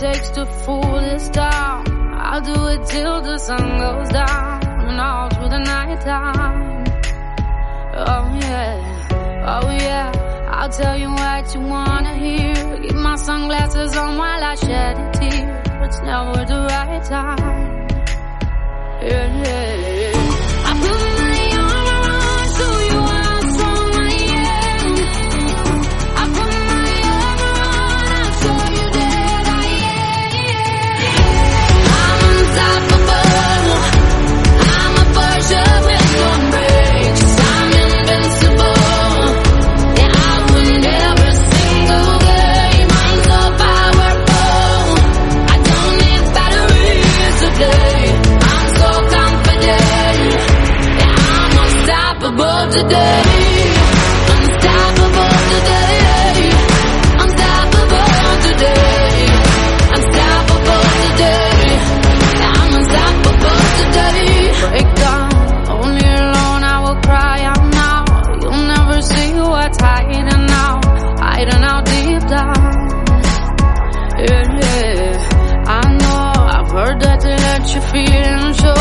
takes to fool this town. I'll do it till the sun goes down and all through the night time. Oh yeah, I'll tell you what you wanna hear. Keep my sunglasses on while I shed a tear. It's never the right time. Yeah. I put my arm around, show you how strong I am. I put my arm around, I'll show you that I am. I'm unstoppable. I'm a Porsche with no brakes. I'm invincible. Yeah, I win every single game. I'm so powerful. I don't need batteries today. I'm so confident. Yeah, I'm unstoppable today. Unstoppable today. Unstoppable today. Unstoppable today. Yeah, I'm unstoppable today. Break down, only alone I will cry out now. You'll never see what's hiding out deep down. Yeah, I know I've heard that they let you feel and show